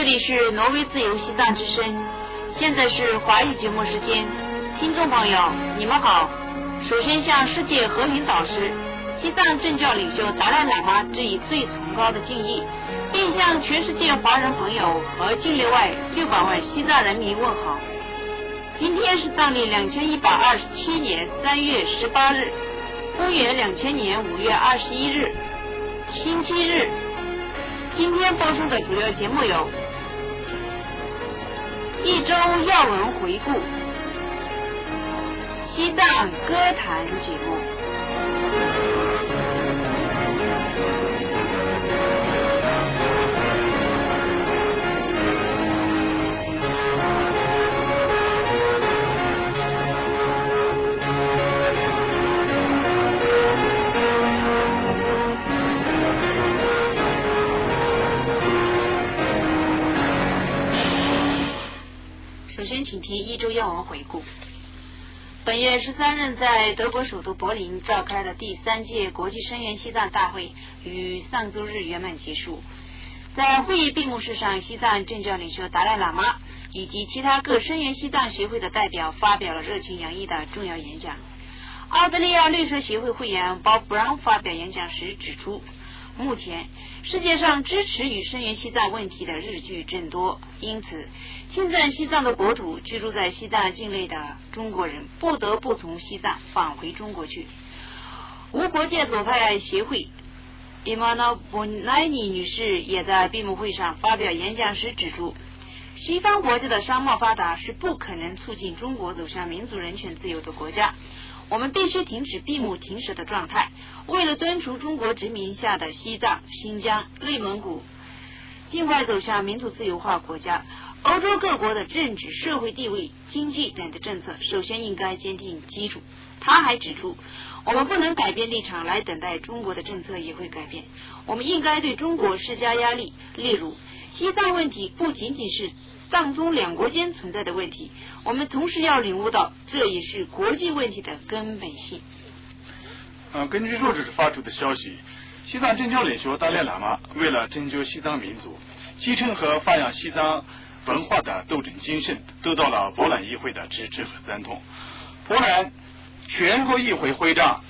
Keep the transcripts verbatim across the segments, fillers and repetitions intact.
里是挪威自由西藏之声，现在是华语节目时间。听众朋友，你们好。首先向世界和平导师、西藏政教领袖达赖喇嘛致以最崇高的敬意，并向全世界华人朋友和境内外六百万西藏人民问好。今天是藏历两千一百二十七年三月十八日，公元两千年五月二十一日，星期日。今天播出的主要节目有一周要闻回顾、西藏歌坛节目。首先请听一周要闻回顾。本月十三日在德国首都柏林召开的第三届国际声援西藏大会于上周日圆满结束。在会议闭幕式上，西藏政教领袖达赖喇嘛以及其他各声援西藏协会的代表发表了热情洋溢的重要演讲。澳大利亚绿色协会会员 Bob Brown 发表演讲时指出，目前世界上支持与声援西藏问题的日趋增多，因此亲赞西藏的国土居住在西藏境内的中国人不得不从西藏返回中国去。无国界左派协会 Imana Bonani 女士也在闭幕会上发表演讲时指出，西方国家的商贸发达是不可能促进中国走向民主人权自由的国家，我们必须停止闭目停舌的状态，为了敦促中国殖民下的西藏、新疆、内蒙古尽快走向民主自由化国家，欧洲各国的政治、社会地位、经济等的政策首先应该坚定基础。他还指出，我们不能改变立场来等待中国的政策也会改变，我们应该对中国施加压力。例如，西藏问题不仅仅是藏中两国间存在的问题，我们同时要领悟到这也是国际问题的根本性。 呃，根据弱者发出的消息，西藏政教领袖达赖喇嘛为了拯救西藏民族，继承和发扬西藏文化的斗争精神，得到了波兰议会的支持和赞同。波兰全国议会会长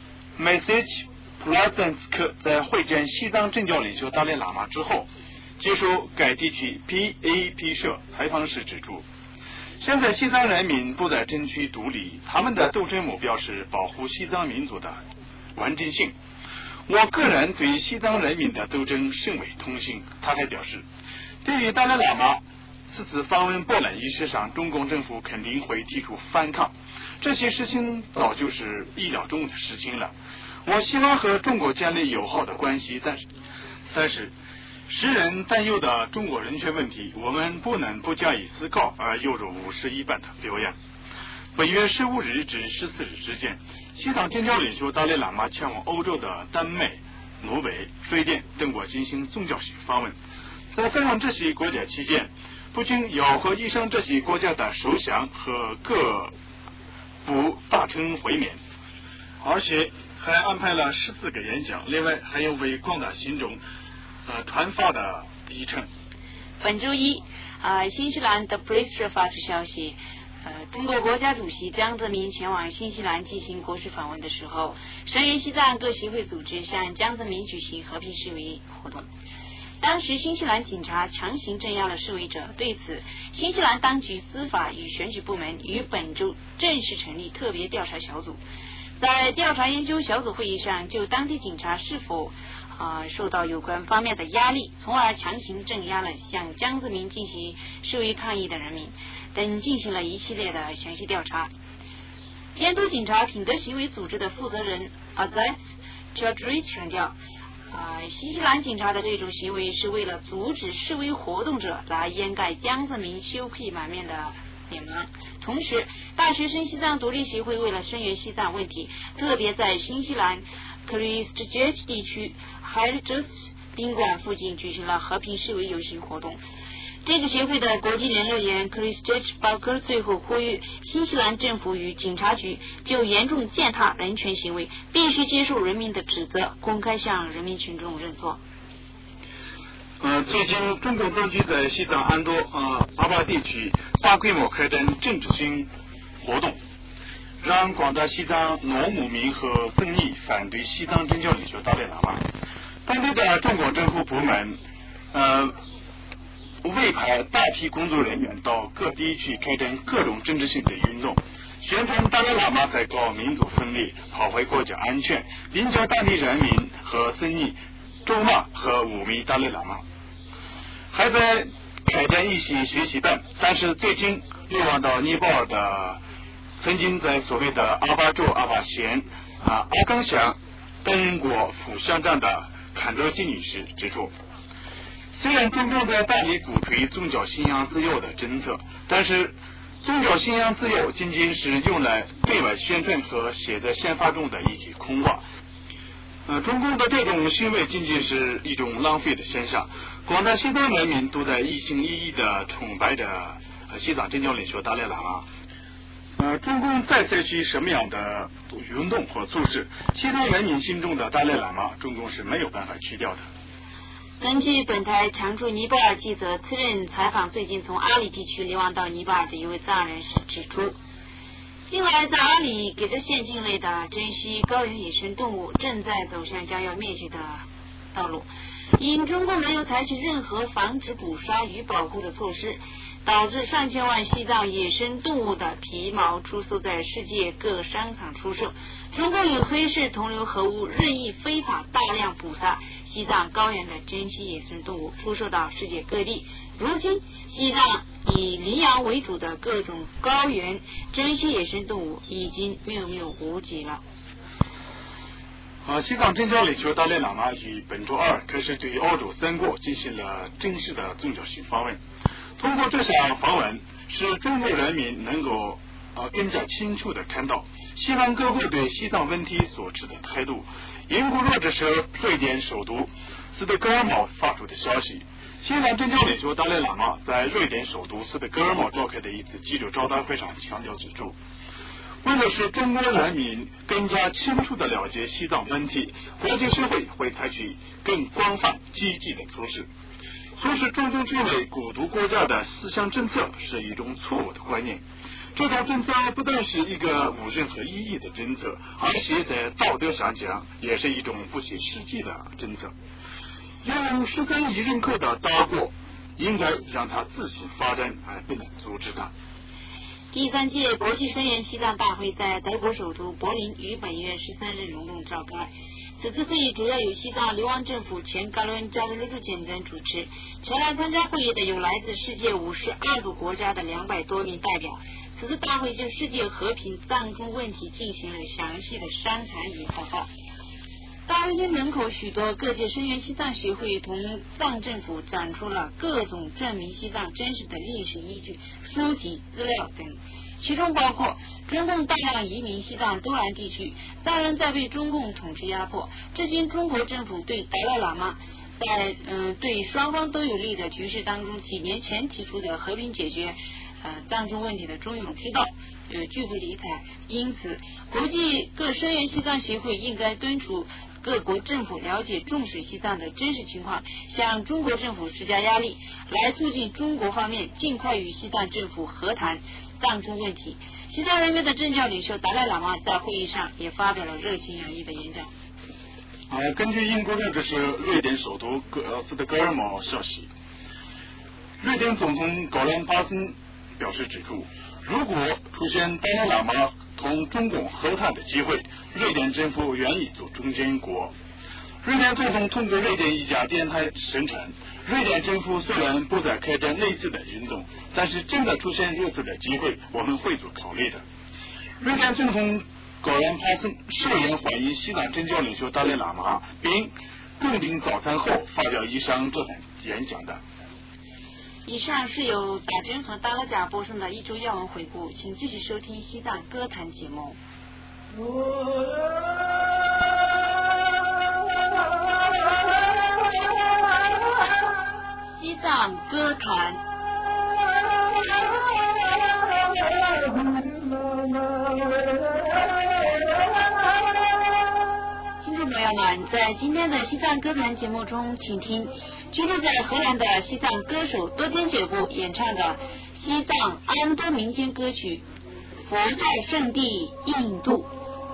Message Placensk 在会见西藏政教领袖达赖喇嘛之后，接受该地区 P A P 社采访时指出，现在西藏人民不再争取独立，他们的斗争目标是保护西藏民族的完整性。我个人对西藏人民的斗争甚为同情。他还表示，对于达赖喇嘛此次访问波兰一事上，中共政府肯定会提出反抗，这些事情早就是意料中的事情了。我希望和中国建立友好的关系，但是但是使人担忧的中国人权问题，我们不能不加以思考而犹如无事一般的表扬。本月十五日至十四日之间，西藏政教领袖达赖喇嘛前往欧洲的丹麦、挪威、瑞典等国进行宗教性访问。在访问这些国家期间，不仅要和以上这些国家的首相和各部大臣会面，而且还安排了十四个演讲，另外还有为广大信众呃传发的议程。 本周一，呃，新西兰的 Press 社发出消息，呃，中国国家主席江泽民前往新西兰进行国事访问的时候，声援西藏各协会组织向江泽民举行和平示威活动。当时新西兰警察强行镇压了示威者，对此新西兰当局司法与选举部门于本周正式成立特别调查小组。在调查研究小组会议上，就当地警察是否啊、呃、受到有关方面的压力，从而强行镇压了向江泽民进行示威抗议的人民等进行了一系列的详细调查。监督警察品德行为组织的负责人 Aziz Chaudhry 强调，啊、呃，新西兰警察的这种行为是为了阻止示威活动者来掩盖江泽民羞愧满面的脸盲。同时，大学生西藏独立协会为了声援西藏问题，特别在新西兰 Christchurch 地区 Highgate 宾馆附近举行了和平示威游行活动。这个协会的国际联络员 Christchurch 鲍克最后呼吁新西兰政府与警察局就严重践踏人权行为必须接受人民的指责，公开向人民群众认错。 呃，最近中共当局在西藏安多呃阿坝地区大规模开展政治性活动，让广大西藏农牧民和僧尼反对西藏政教领袖达赖喇嘛。当地的中国政府部门呃委派大批工作人员到各地去开展各种政治性的运动，宣传达赖喇嘛在搞民族分裂、破坏国家安全，并叫当地人民和僧尼咒骂和污蔑达赖喇嘛，还在开展一些学习班。但是最近流亡到尼泊尔的曾经在所谓的阿坝州阿坝县啊阿冈乡担任过副乡长的坎卓基女士指出，虽然中共在大力鼓吹宗教信仰自由的政策，但是宗教信仰自由仅仅是用来对外宣传和写在宪法中的一句空话。呃，中共的这种行为仅仅是一种浪费的现象。广大西藏人民都在一心一意的崇拜着西藏政教领袖达赖喇嘛。呃，中共再采取什么样的运动或措施，西藏人民心中的达赖喇嘛，中共是没有办法去掉的。 根据本台常驻尼泊尔记者次任采访最近从阿里地区流亡到尼泊尔的一位藏人士指出，近来在阿里给这县境内的珍稀高原野生动物正在走向将要灭绝的道路，因中共没有采取任何防止捕杀与保护的措施，导致上千万西藏野生动物的皮毛出售在世界各商场出售。中共以黑市同流合污，任意非法大量捕杀西藏高原的珍稀野生动物，出售到世界各地。如今西藏以羚羊为主的各种高原珍稀野生动物已经谬谬无迹了。 呃，西藏政教领袖达赖喇嘛于本周二开始对欧洲三国进行了正式的宗教性访问。通过这项访问，使中国人民能够呃更加清楚地看到西方各国对西藏问题所持的态度。英国路透社瑞典首都斯德哥尔摩发出的消息，西藏政教领袖达赖喇嘛在瑞典首都斯德哥尔摩召开的一次记者招待会上强调指出，为了使中国人民更加清楚地了解西藏问题，国际社会会采取更广泛积极的措施。促使中共成为孤独国家的思想政策是一种错误的观念。这种政策不但是一个无任何意义的政策，而且在道德上讲也是一种不切实际的政策。有十三亿人口的大国，应该让它自行发展，而不能阻止它。 第三届国际声援西藏大会在德国首都柏林于本月十三日隆重召开。此次会议主要由西藏流亡政府前噶伦加德鲁朱简等主持。前来参加会议的有来自世界五十二个国家的两百多名代表。此次大会就世界和平藏中问题进行了详细的商谈与报告。大会门口许多各界声援西藏协会同藏政府展出了各种证明西藏真实的历史依据、书籍、资料等，其中包括中共大量移民西藏东南地区，藏人在被中共统治压迫，至今中国政府对达赖喇嘛在嗯、呃、对双方都有利的局势当中，几年前提出的和平解决呃藏中问题的忠勇之道呃拒不理睬。因此国际各声援西藏协会应该敦促各国政府了解重视西藏的真实情况，向中国政府施加压力，来促进中国方面尽快与西藏政府和谈藏中问题。西藏人民的政教领袖达赖喇嘛在会议上也发表了热情洋溢的演讲。 呃，根据英国的这是瑞典首都哥斯德哥尔摩消息，瑞典总统高兰巴森表示指出，如果出现达赖喇嘛同中共和谈的机会，瑞典政府愿意做中间国。瑞典总统通过瑞典一家电台声称，瑞典政府虽然不再开展类似的运动，但是真的出现如此的机会，我们会做考虑的。瑞典总统高兰帕森设宴欢迎西藏政教领袖达赖喇嘛，并共进早餐后发表以上这番演讲的。 以上是由打针和达拉贾播送的一周要闻回顾，请继续收听西藏歌坛节目。西藏歌坛。听众朋友， 们，在今天的西藏歌坛节目中，请听居住在荷兰的西藏歌手多天解布演唱的西藏阿恩多民间歌曲《佛教圣地印度》。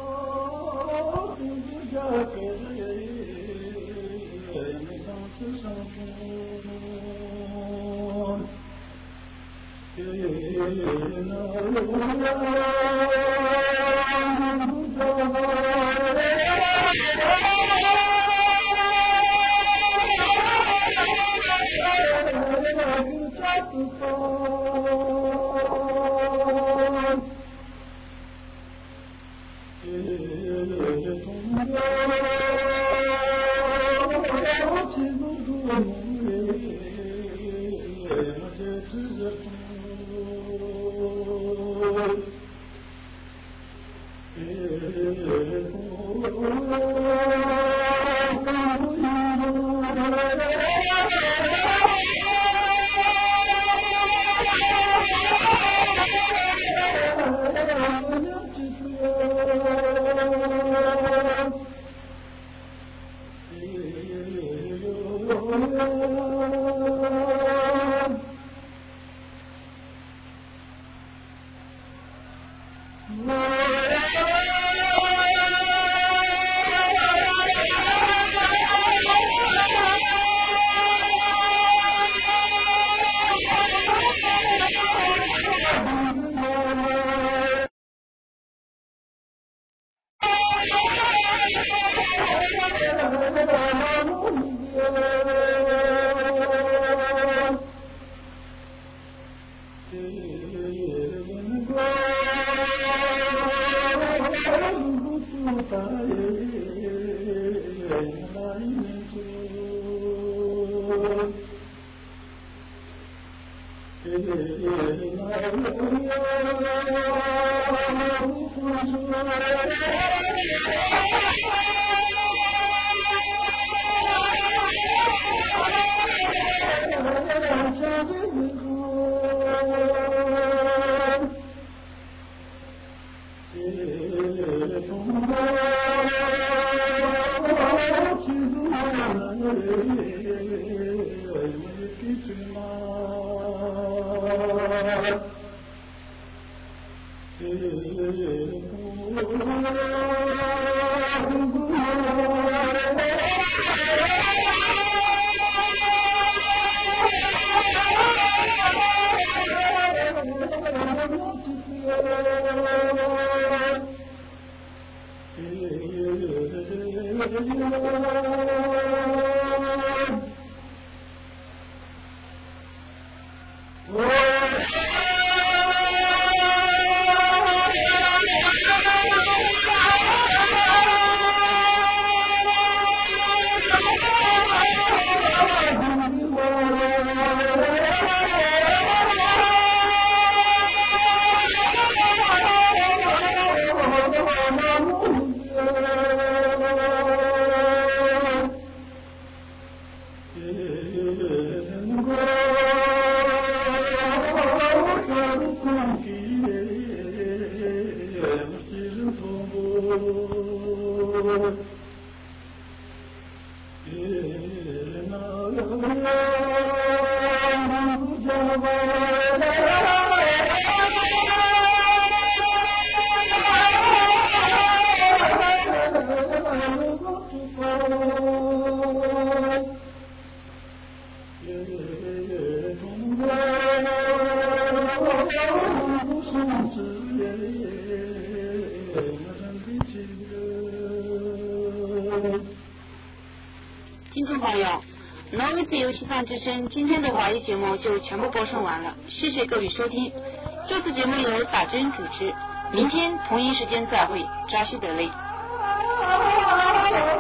听众朋友，挪威自由西藏之声今天的华语节目就全部播送完了，谢谢各位收听。这次节目由打针主持，明天同一时间再会，扎西德勒。